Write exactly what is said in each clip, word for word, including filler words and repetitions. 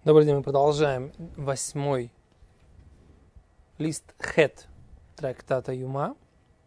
Добрый день, мы продолжаем восьмой лист Хет трактата Юма.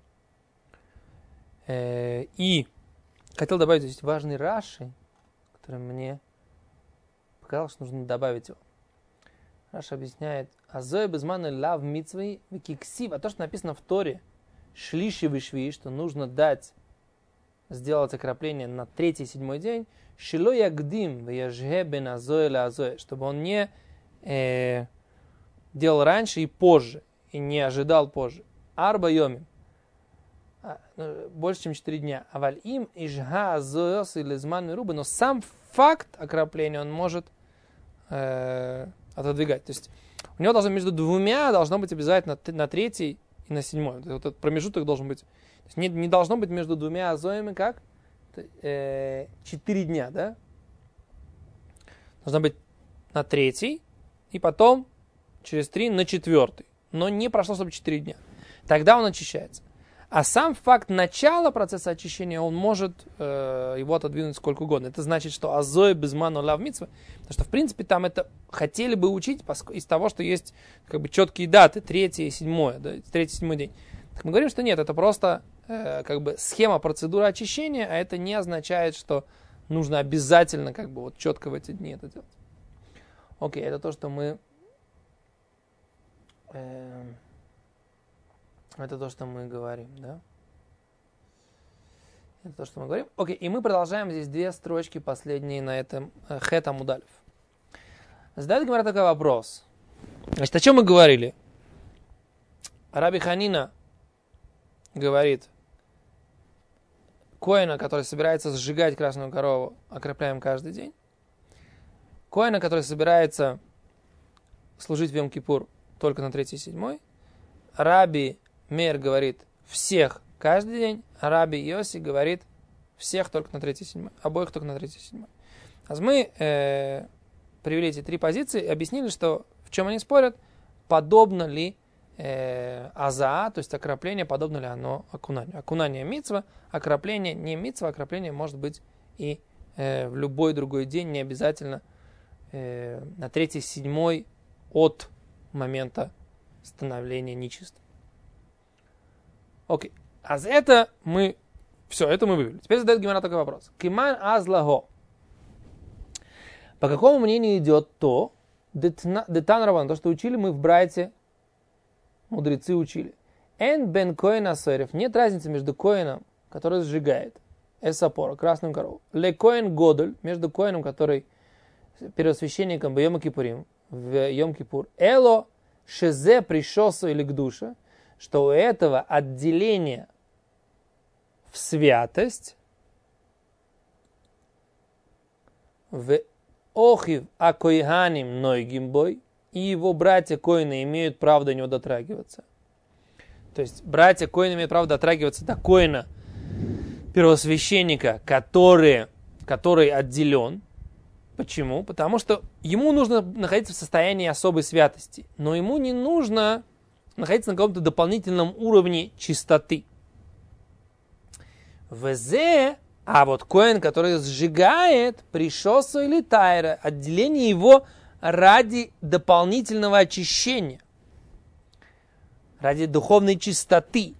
И хотел добавить здесь важный Раши, который мне показалось, что нужно добавить его. Раши объясняет: «Азой безманы лав митцвей викиксив». А то, что написано в Торе, шлиши вишви, что нужно дать, сделать окропление на третий и седьмой день, шило ягдим вяжге бен азой ла азой, чтобы он не э, делал раньше и позже, и не ожидал позже. Арба йомим, больше, чем четыре дня. Аваль им ижга азойос или зман мирубы, но сам факт окропления он может э, отодвигать. То есть у него должно между двумя должно быть обязательно на третий и на седьмой. Вот этот промежуток должен быть. То есть не, не должно быть между двумя азоями как четыре дня, да? Должно быть на третий, и потом через три на четвертый. Но не прошло, чтобы четыре дня. Тогда он очищается. А сам факт начала процесса очищения, он может э, его отодвинуть сколько угодно. Это значит, что азой безману лав митцва, потому что, в принципе, там это хотели бы учить из того, что есть как бы четкие даты, третье и седьмое, да, третий и седьмой день. Так мы говорим, что нет, это просто э, как бы схема, процедура очищения, а это не означает, что нужно обязательно как бы вот четко в эти дни это делать. Окей, это то, что мы... Э, Это то, что мы говорим, да? Это то, что мы говорим. Окей, и мы продолжаем здесь две строчки последние на этом э, Хет Амуд Алеф. Задает Гемара такой вопрос. Значит, о чем мы говорили? Раби Ханина говорит, коэна, который собирается сжигать красную корову, окропляем каждый день. Коэна, который собирается служить в Йом-Кипур только на третий и седьмой. Раби Мейр говорит всех каждый день, а Раби Йоси говорит всех только на третий и седьмой. Обоих только на третий и седьмой. А мы э, привели эти три позиции и объяснили, что в чем они спорят, подобно ли э, азаа, то есть окропление, подобно ли оно окунанию. Окунание мицва, окропление не мицва, окропление может быть и э, в любой другой день, не обязательно э, на третий и седьмой от момента становления нечистым. Окей. А за это мы... Все, это мы вывели. Теперь задает Гемара такой вопрос. Киман азлаго. По какому мнению идет то, детан рабан, то, что учили мы в Брайте, мудрецы учили. Эн бен коэн асойрев. Нет разницы между коэном, который сжигает эсапора, красную корову, ле коэн годоль, между коэном, который первосвященником в Йом-Кипурим, в Йом-Кипур, эло шезе пришосу или к душе, что у этого отделения в святость, в охив акоиганим нойгимбой, и его братья коины имеют право до него дотрагиваться. То есть братья коины имеют право дотрагиваться до коина первосвященника, который, который отделен. Почему? Потому что ему нужно находиться в состоянии особой святости, но ему не нужно находиться на каком-то дополнительном уровне чистоты. ВЗ, а вот коэн, который сжигает, пришосу или тайра, отделение его ради дополнительного очищения, ради духовной чистоты.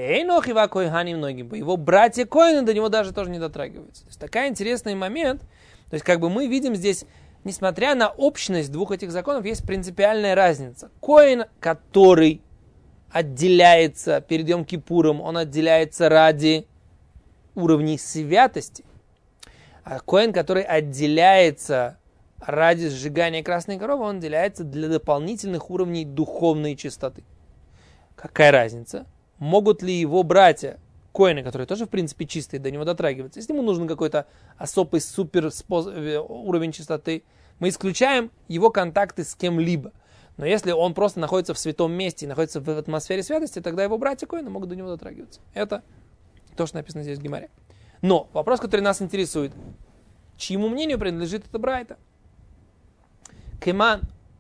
Его братья коэны до него даже тоже не дотрагиваются. То есть такой интересный момент. То есть как бы мы видим здесь, несмотря на общность двух этих законов, есть принципиальная разница. Коэн, который отделяется перед Йом-Кипуром, он отделяется ради уровней святости. А коэн, который отделяется ради сжигания красной коровы, он отделяется для дополнительных уровней духовной чистоты. Какая разница? Могут ли его братья, коэны, которые тоже в принципе чистые, до него дотрагиваться, если ему нужен какой-то особый супер способ, уровень чистоты, мы исключаем его контакты с кем-либо. Но если он просто находится в святом месте и находится в атмосфере святости, тогда его братья коины могут до него дотрагиваться. Это то, что написано здесь в Гемаре. Но вопрос, который нас интересует, чьему мнению принадлежит эта брайта? Кеман,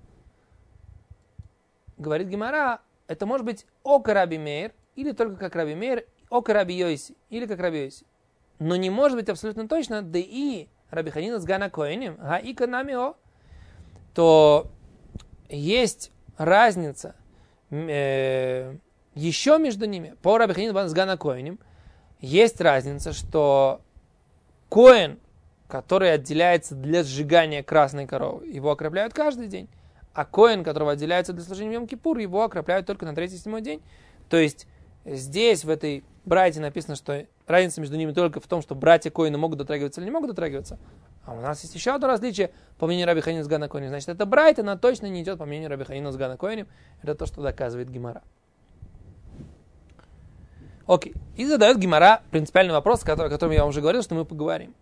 говорит Гемара, это может быть о Раби Мейр, или только как Раби Мейр, о Раби Йоси, или как Раби Йоси. Но не может быть абсолютно точно, да и Раби Ханина с Гана Коэним, га и канами о. то есть разница э, еще между ними. По Раби Ханина бен Сгана Коэним есть разница, что коэн, который отделяется для сжигания красной коровы, его окропляют каждый день. А коэн, которого отделяется для служения в Йом-Кипур, его окропляют только на третий и седьмой день. То есть здесь, в этой брайте, написано, что разница между ними только в том, что братья коэны могут дотрагиваться или не могут дотрагиваться. А у нас есть еще одно различие по мнению Раби Ханина Сгана Коэним. Значит, это брайта, она точно не идет по мнению Раби Ханина Сгана Коэним. Это то, что доказывает Гемара. Окей. И задает Гемара принципиальный вопрос, о котором я вам уже говорил, что мы поговорим.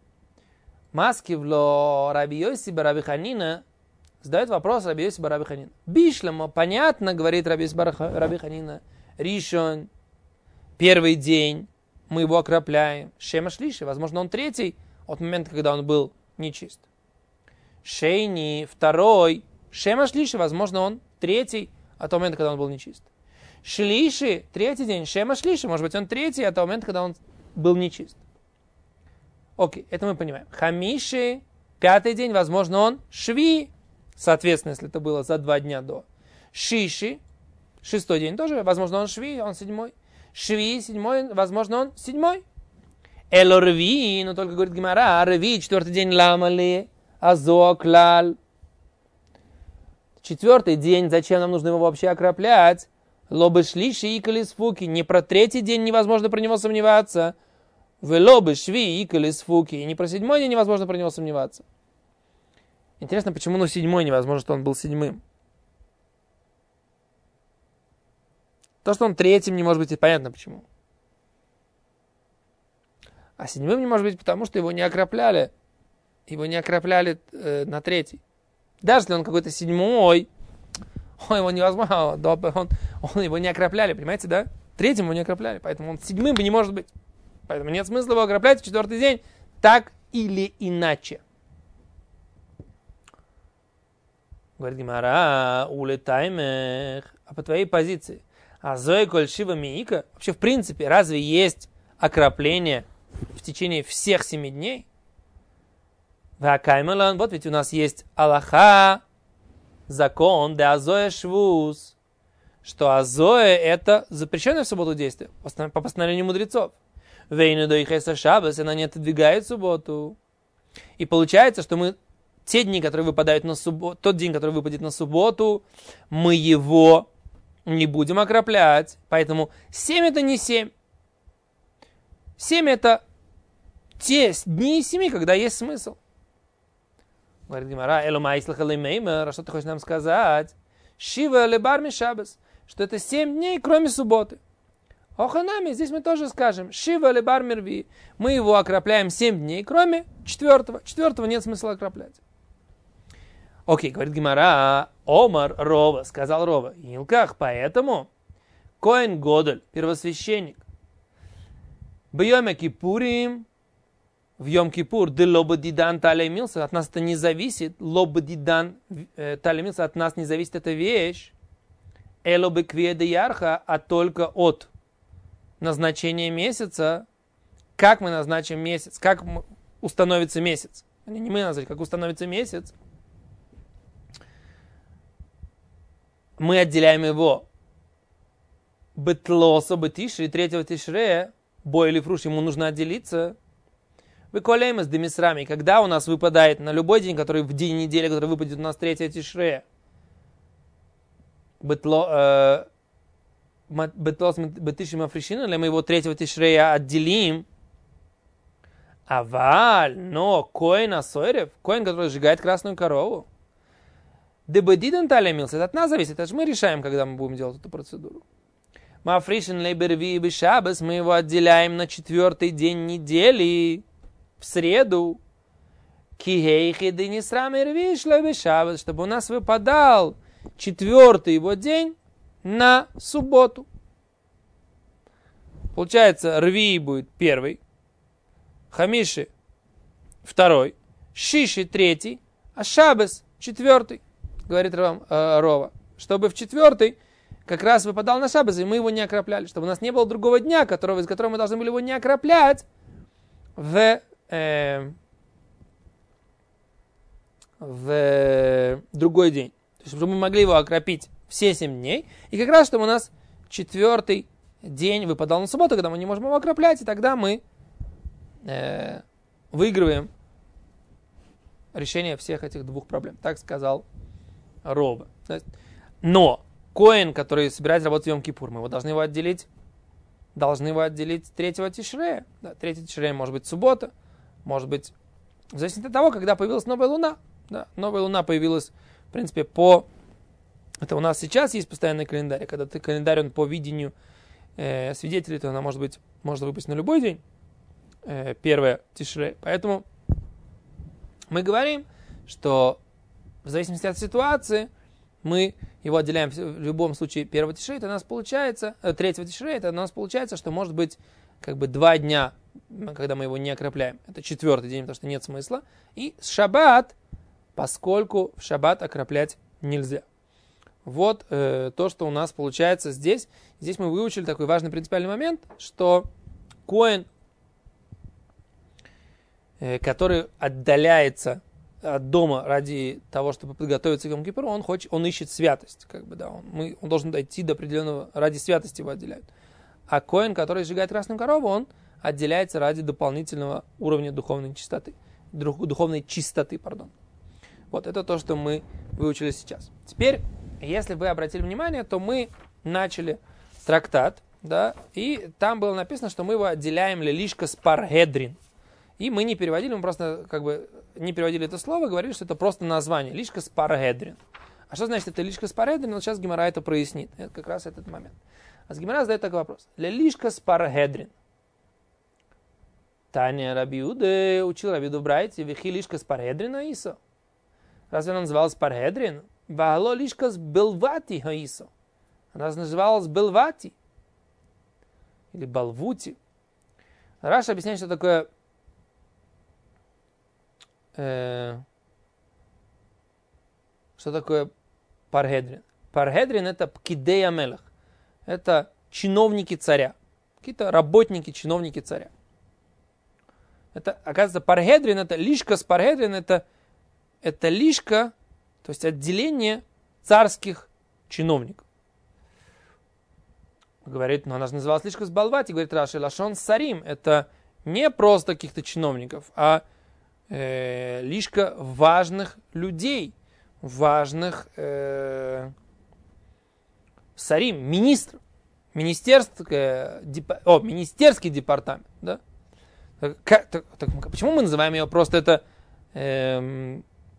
Маскивло Раби Йоси бар Раби Ханина задает вопрос Раби Йоси бар Раби Ханина. Бишлемо, понятно, говорит Раби Йоси бар Раби Ханина, Ришон, первый день, мы его окропляем. Шема шлиши, возможно, он третий от момента, когда он был нечист. Шейни, второй, шема шлиши, возможно, он третий от того момента, когда он был нечист. Шлиши, третий день, шема шлиши, может быть, он третий от того момента, когда он был нечист. Окей, это мы понимаем. Хамиши, пятый день, возможно, он шви, соответственно, если это было за два дня до. Шиши, шестой день тоже, возможно, он шви, он седьмой. Шви, седьмой, возможно, он седьмой. Эло рви, но только говорит Гемара, рви, четвертый день ламали, азоклал. Четвертый день, зачем нам нужно его вообще окроплять? Лобы шлиши и калисфуки. Не про третий день невозможно про него сомневаться. Велобы шви и калисфуки. И не про седьмой день невозможно про него сомневаться. Интересно, почему ну седьмой невозможно, что он был седьмым? То, что он третьим, не может быть, и понятно почему. А седьмым не может быть, потому что его не окропляли. Его не окропляли э, на третий. Даже если он какой-то седьмой, он его невозможно, он, он, он его не окропляли, понимаете, да? Третьим его не окропляли, поэтому он седьмым бы не может быть. Поэтому нет смысла его окроплять в четвертый день, так или иначе. Говорит Гемара, улетаймех, а по твоей позиции, а зои коль шива миика, вообще в принципе, разве есть окропление в течение всех семи дней? Вакаймелан, вот ведь у нас есть Аллаха, закон, да азоя швуз, что азоя это запрещенное в субботу действие, по постановлению мудрецов. Вейну до ихеса шабас, она не отодвигает субботу. И получается, что мы те дни, которые выпадают на субботу, тот день, который выпадет на субботу, мы его не будем окроплять. Поэтому семь это не семь. Семь это те дни из семи, когда есть смысл. Говорит Гемара, элома ислаха леймеймер, а что ты хочешь нам сказать? Шива лебарми шабас, что это семь дней, кроме субботы. Оханами, здесь мы тоже скажем, шива лебар мирви, мы его окропляем семь дней, кроме четвертого. Четвертого нет смысла окроплять. Окей, говорит Гемара, Омар Рова, сказал Рова, Илках, поэтому Коэн Годоль, первосвященник, Бьёме Кипурим, в Йом-Кипур, де лободидан талемился, от нас это не зависит, лободидан талемился, от нас не зависит эта вещь, элобекве де ярха, а только от назначения месяца. Как мы назначим месяц? Как установится месяц? Не мы назначим, как установится месяц. Мы отделяем его бетлоса бетиши, третьего тишрея, бой или фруш, ему нужно отделиться. Выколяем с демисрами, когда у нас выпадает на любой день, который в день недели, который выпадет у нас третьего тишрея, бетло, бетлос бетиши мафришина, или мы его третьего тишрея отделим. Аваль, но коэн асойрев, коэн, который сжигает красную корову, дебедиден талемился, это от нас зависит, это же мы решаем, когда мы будем делать эту процедуру. Мафришин лейберви и бешабас, мы его отделяем на четвертый день недели, в среду, кихейхи денисрам ирви шлой бешабас, чтобы у нас выпадал четвертый его день на субботу. Получается, рви будет первый, хамиши второй, шиши третий, а шабас четвертый, говорит Рова, чтобы в четвертый как раз выпадал на шаббат, и мы его не окропляли, чтобы у нас не было другого дня, которого, из которого мы должны были его не окроплять в, э, в другой день. То есть, чтобы мы могли его окропить все семь дней. И как раз, чтобы у нас четвертый день выпадал на субботу, когда мы не можем его окроплять, и тогда мы э, выигрываем решение всех этих двух проблем. Так сказал Роба. Но коэн, который собирается работать в Йом-Кипур, мы его должны его отделить, должны его отделить третьего Тишрея. Да, третий Тишрей может быть суббота, может быть, в зависимости от того, когда появилась новая луна. Да, новая луна появилась, в принципе, по... Это у нас сейчас есть постоянный календарь. Когда ты календарь, он по видению э, свидетелей, то она может быть, можно выпасть на любой день. Э, первое Тишрей. Поэтому мы говорим, что в зависимости от ситуации мы его отделяем в любом случае первого Тишрея, это у нас получается, э, третьего Тишрея, это у нас получается, что может быть как бы два дня, когда мы его не окропляем. Это четвертый день, потому что нет смысла. И шаббат, поскольку в шаббат окроплять нельзя. Вот э, то, что у нас получается здесь. Здесь мы выучили такой важный принципиальный момент, что коэн, э, который отдаляется от дома ради того, чтобы подготовиться к Йом-Кипуру, он хочет, он ищет святость, как бы, да, он, мы, он должен дойти до определенного, ради святости его отделяют. А коэн, который сжигает красную корову, он отделяется ради дополнительного уровня духовной чистоты, духовной чистоты, пардон. Вот это то, что мы выучили сейчас. Теперь, если вы обратили внимание, то мы начали трактат, да, и там было написано, что мы его отделяем лишка с паргедрин. И мы не переводили, мы просто как бы не переводили это слово, говорили, что это просто название, лишка с паргедрин. А что значит это лишка с паргедрин? Вот сейчас Гемара это прояснит. Это как раз этот момент. А Гемара задает такой вопрос. Лишка с паргедрин. Таня Рабиуде учил Рабиуду в Брайте, вихи лишка с паргедрин аисо. Разве она называлась паргедрин? Ваало лишка с белвати хаисо. Она называлась белвати. Или балвути. Раша объясняет, что такое э, что такое паргедрин. Паргедрин это пкидея мелех. Это чиновники царя. Какие-то работники, чиновники царя. Это, оказывается, паргедрин, это лишка с паргедрин, это, это лишка, то есть отделение царских чиновников. Говорит, но она же называлась лишка с балвати, говорит Раши, лашон сарим, это не просто каких-то чиновников, а э, лишка важных людей, важных э, сарим, министров, министерский, депа, о, министерский департамент, да? Как, так, так, почему мы называем ее просто это э,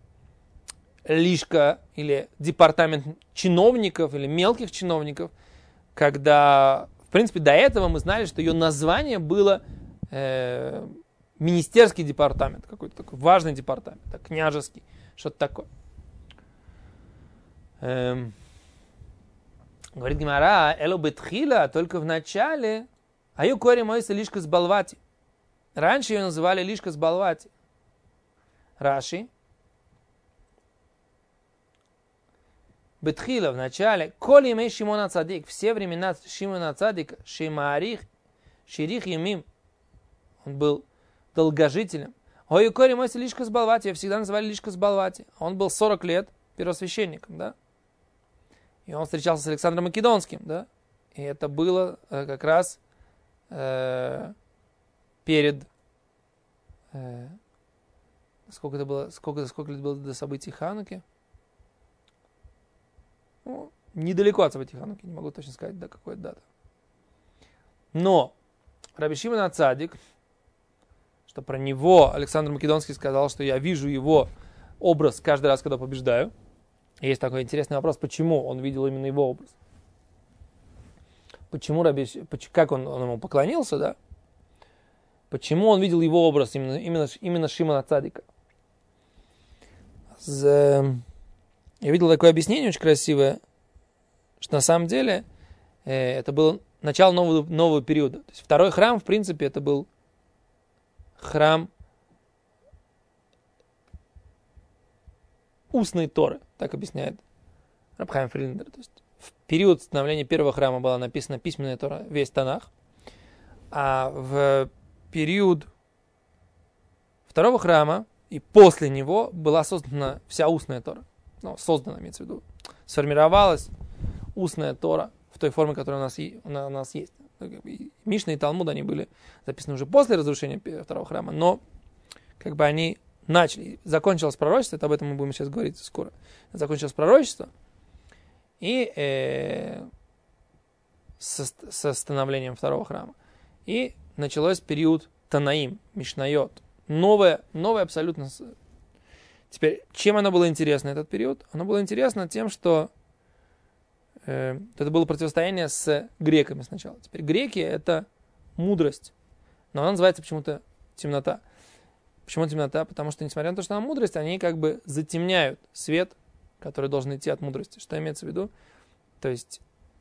лишка или департамент чиновников или мелких чиновников, когда, в принципе, до этого мы знали, что ее название было э, министерский департамент, какой-то такой важный департамент, так, княжеский, что-то такое. Эм, говорит Гемара, эло бетхила, только в начале, а ее кори моется лишка с балвати. Раньше ее называли лишка с балвати. Раши. Бетхила в начале. Коли имей Шимона Цадик. Все времена Шимона Цадика. Шимаарих. Ширих Емим. Он был долгожителем. Ой, кори мой лишка с балвати. Ее всегда называли лишка с балвати. Он был сорок лет первосвященником, да. И он встречался с Александром Македонским, да. И это было э, как раз э, перед э, сколько это было, сколько, сколько лет было до событий Хануки? Ну, недалеко от событий Хануки, не могу точно сказать, до какой даты. Но Раби Шимон ха-Цадик, что про него Александр Македонский сказал, что я вижу его образ каждый раз, когда побеждаю. И есть такой интересный вопрос, почему он видел именно его образ. Почему Раби, как он, он ему поклонился, да? Почему он видел его образ, именно, именно, именно Шимона Цадика? Я видел такое объяснение очень красивое, что на самом деле э, это было начало нового, нового периода. То есть второй храм, в принципе, это был храм устной Торы, так объясняет Раб Хаим Фрилендер. То есть в период становления первого храма была написана письменная Тора, весь Танах, а в период второго храма и после него была создана вся устная Тора. Ну, создана, имеется в виду. Сформировалась устная Тора в той форме, которая у нас, у нас есть. Мишна и Талмуд, они были записаны уже после разрушения второго храма, но как бы они начали. Закончилось пророчество, это об этом мы будем сейчас говорить скоро. Закончилось пророчество, и э, со, со становлением второго храма. И началось период Танаим, Мишнайот. Новое, новое абсолютно. Теперь, чем оно было интересно, этот период? Оно было интересно тем, что э, это было противостояние с греками сначала. Теперь греки — это мудрость, но она называется почему-то темнота. Почему темнота? Потому что, несмотря на то, что она мудрость, они как бы затемняют свет, который должен идти от мудрости. Что имеется в виду? То есть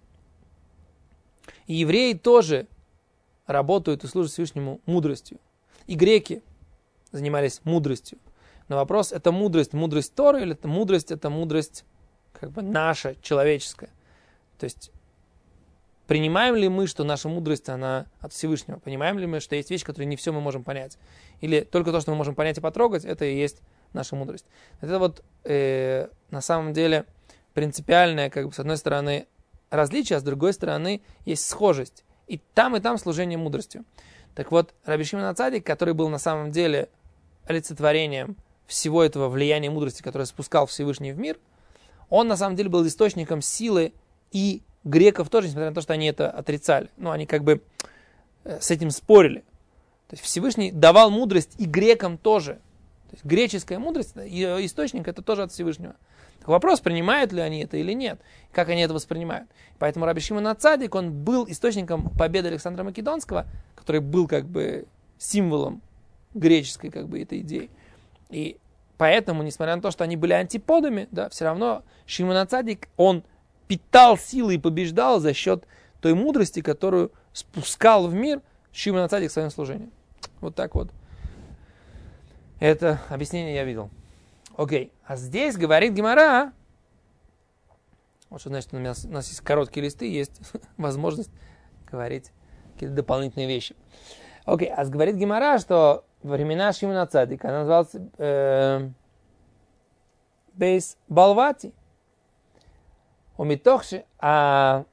и евреи тоже работают и служат Всевышнему мудростью. И греки занимались мудростью. Но вопрос, это мудрость, мудрость Торы, или это мудрость, это мудрость как бы наша, человеческая. То есть принимаем ли мы, что наша мудрость, она от Всевышнего? Понимаем ли мы, что есть вещи, которые не все мы можем понять? Или только то, что мы можем понять и потрогать, это и есть наша мудрость? Это вот э, на самом деле принципиальное, как бы, с одной стороны, различие, а с другой стороны, есть схожесть. И там, и там служение мудростью. Так вот, Раби Шимон ха-Цадик, который был на самом деле олицетворением всего этого влияния мудрости, которое спускал Всевышний в мир, он на самом деле был источником силы и греков тоже, несмотря на то, что они это отрицали. Ну, они как бы с этим спорили. То есть Всевышний давал мудрость и грекам тоже. То есть греческая мудрость, ее источник, это тоже от Всевышнего. Так вопрос, принимают ли они это или нет, как они это воспринимают. Поэтому Раби Шимон ха-Цадик, он был источником победы Александра Македонского, который был как бы символом греческой как бы этой идеи. И поэтому, несмотря на то, что они были антиподами, да, все равно Шимон ха-Цадик, он питал силы и побеждал за счет той мудрости, которую спускал в мир Шимон ха-Цадик своим служением. Вот так вот. Это объяснение я видел. Окей, а здесь говорит Гемара, вот что значит, у нас, у нас есть короткие листы, есть возможность говорить какие-то дополнительные вещи. Окей, а говорит Гемара, что во времена Шимона ха-Цадика она называлась э, Бейс Балвати. Умитохши, а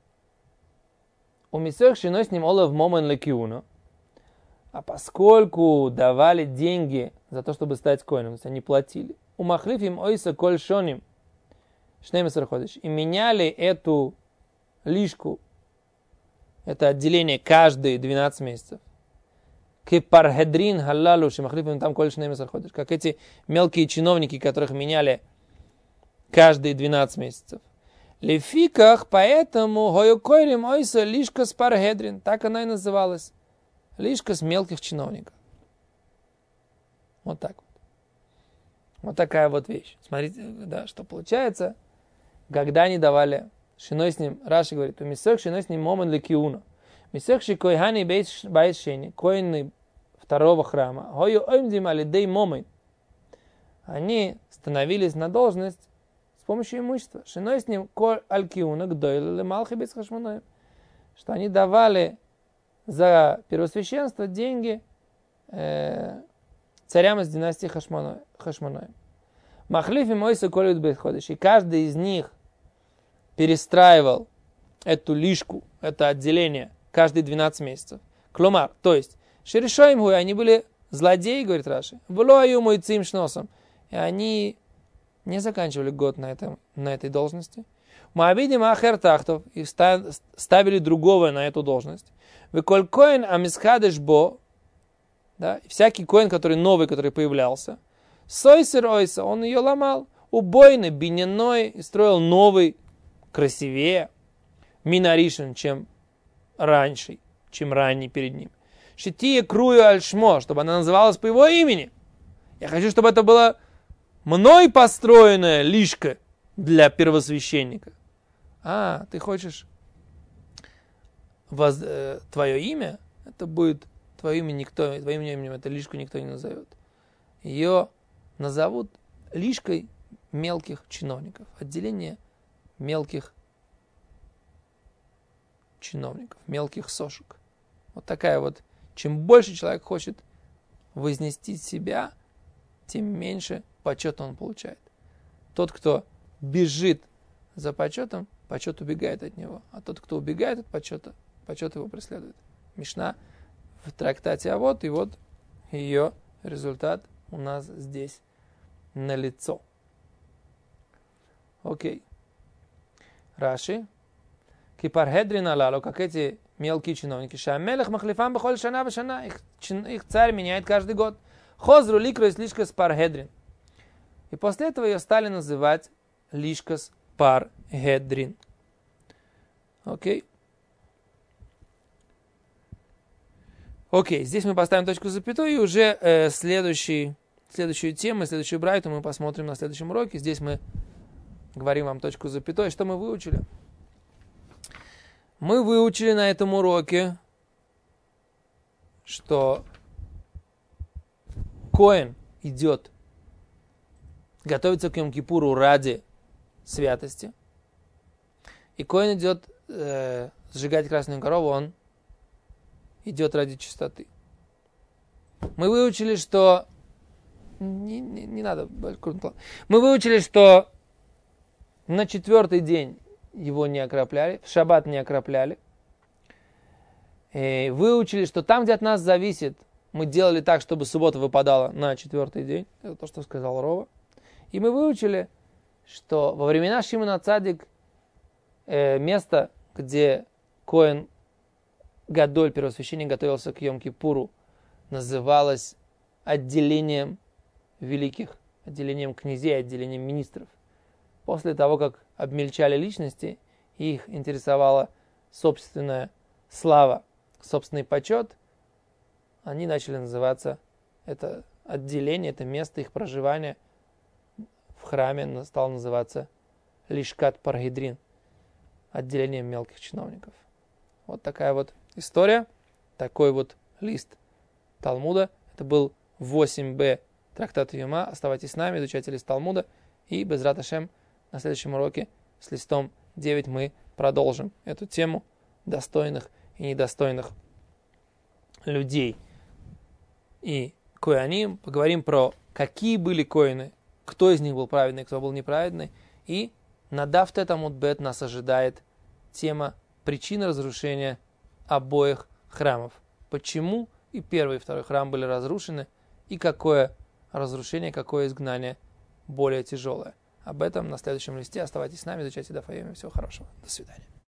умитохши но с ним олов момен лекиуно. А поскольку давали деньги за то, чтобы стать коэном, то есть они платили, у махлифим ойса коль шоним шнеймесер ходиш, и меняли эту лишку, это отделение каждые двенадцать месяцев, кипархедрин халалу шимахлифим там коль шнеймесер ходиш, как эти мелкие чиновники, которых меняли каждые двенадцать месяцев. Лефиках, поэтому гойокойрим ойса лишка с пархедрин, так она и называлась. Лишка с мелких чиновников. Вот так вот. Вот такая вот вещь. Смотрите, да, что получается, когда они давали шиной с ним, Раши говорит, у мисок шиной с ним момен лекиуна. Мисок ши койхани бейт шени, коины второго храма. Хою оймдим алидей момен. Они становились на должность с помощью имущества. Шиной с ним коль алькиуна гдойле малхи без хашманоем. Что они давали за первосвященство деньги э, царям из династии Хашмонаим. Махлиф и Мойса колют бетходиш. И каждый из них перестраивал эту лишку, это отделение, каждые двенадцать месяцев. Кломар, то есть, шерешоим хуй, они были злодеи, говорит Раши. Влою мой цим шносом. И они не заканчивали год на, этом, на этой должности. Мы обидим ахер тахтов и ставили другого на эту должность. Веколь коин амисхадеш бо, да, всякий коин, который новый, который появлялся, сойсер ойса, он ее ломал, убойный, биняной, и строил новый, красивее, минаришен, чем раньше, чем ранний перед ним. Шития крую альшмо, чтобы она называлась по его имени. Я хочу, чтобы это была мной построенная лишка для первосвященника. А, ты хочешь воз, э, твое имя? Это будет твое имя никто, твоим именем эту лишку никто не назовет. Ее назовут лишкой мелких чиновников. Отделение мелких чиновников, мелких сошек. Вот такая вот. Чем больше человек хочет вознести себя, тем меньше почета он получает. Тот, кто бежит за почетом, почет убегает от него. А тот, кто убегает от почета, почет его преследует. Мишна в трактате А вот, и вот ее результат у нас здесь налицо. Окей. Раши. Кипархедрин алалу, как эти мелкие чиновники. Шамелех махлифам бахоль шана башана. Их, их царь меняет каждый год. Хозру ликрос лишкас пархедрин. И после этого ее стали называть лишкас пархедрин. Окей. Окей, здесь мы поставим точку запятой, и уже э, следующий, следующую тему, следующую брайту мы посмотрим на следующем уроке. Здесь мы говорим вам точку запятой. Что мы выучили? Мы выучили на этом уроке, что коэн идет готовится к Йом-Кипуру ради святости, и коэн идет э, сжигать красную корову, он идет ради чистоты. Мы выучили, что... Не, не, не надо. Мы выучили, что на четвертый день его не окропляли, в шаббат не окропляли. И выучили, что там, где от нас зависит, мы делали так, чтобы суббота выпадала на четвертый день. Это то, что сказал Рова. И мы выучили, что во времена Шимона Цадик э, место, где коэн Гадоль, первосвященник, готовился к Йом-Кипуру, называлось отделением великих, отделением князей, отделением министров. После того, как обмельчали личности, их интересовала собственная слава, собственный почет, они начали называться, это отделение, это место их проживания в храме стало называться Лишкат Пархедрин, отделением мелких чиновников. Вот такая вот история, такой вот лист Талмуда. Это был восемь бэ трактат Юма. Оставайтесь с нами, изучайте лист Талмуда. И Безрат Ашем на следующем уроке с листом девять мы продолжим эту тему достойных и недостойных людей. И коэним, поговорим про какие были коэны, кто из них был праведный, кто был неправедный. И на Дафте Тамуд Бет нас ожидает тема причины разрушения обоих храмов. Почему и первый, и второй храм были разрушены, и какое разрушение, какое изгнание более тяжелое. Об этом на следующем листе. Оставайтесь с нами, изучайте Даф Йоми. Всего хорошего. До свидания.